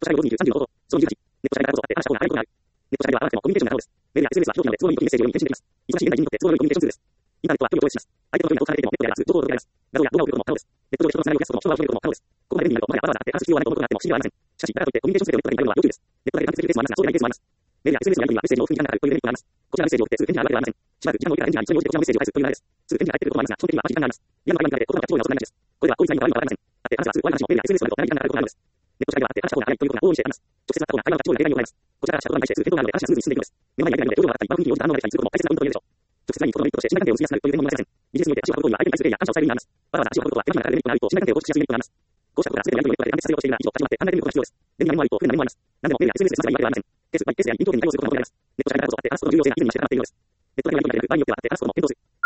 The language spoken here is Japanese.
社会の5人30の報道、その18、ネット社会からこそあって、話した方が早いことがある。ネット社会ではあくまでもコミュニケーションが可能です。メールや SNS は表記なので、都合のいい時にメッセージを読み返信できます。忙しい現代人にとって都合のいいコミュニケーションツールです。インターネットは距離を超越します。相手の距離が遠く離れていても、ネットであります。情報を届けられます。画像や動画を送ることも可能です。ネット上で人とつながりを増やすことも、人がを広げることも可能です。ここまで便利になると、まだわざわざ会って話す必要はないと思うことがあっても不思議ではありません。しかし、だからといってコミュニケーションツールでネットがいっぱいあるのは要注意です。ネットだけで完結するケースもありますが、そうでないケースもあります。メールや SNS のやり取りはメッセージの往復に時間がかかるというデメリットがあります。こちらがメッセージを送ってすぐ返事があるわけではありません。しばらく時間が置いたら返事が一緒に応じてこちらのメッセージを返すという流れです。すぐ返事が返ってくることもありますが、基本的には待ち時間があります。リアルの会話に比べて言葉が超な遅くなりがちです。これは効率がいいのか悪いのかわかりません。だって話せばすぐ終わりの話もメールや SNS をやると長い時間がかかることがあるのです。ネット社会では会って話した方が早いということが往々にしてあります。直接会った方が会話が超な例外にございます。こちらからしたことに対してすぐ返答があるので話がスムーズに進んでいくのです。目の前にやり取りで表情が当たったり、場の雰囲気に応じた反応ができたりすることも大切なポイントと言えるでしょう。直接会にことのメリットとして信頼関係を結びやすくなるという点もございません。ビジネスにおいて足を運ぶことには相手に対する敬意や感謝を伝える意味があります。わざわざ足を運ぶことは手間暇がかかるデメリットがあると信頼関係を構築しやすいデメリットがあります。こうしたことが全てのやり取りのネットで完結させようとしているが、以上、立ち止まって考えてみることが必要です。便利な面もありと不便な面もあります。何でもメールや SNS で済ませばいいわけではありません。ケースに臨機応変に対応することが求められます。ネット社会だからこそあって話すことの重要性が明らかに知れ渡っているようです。ネットだけのやり取りがあって場合によってはあって話すことも検討する。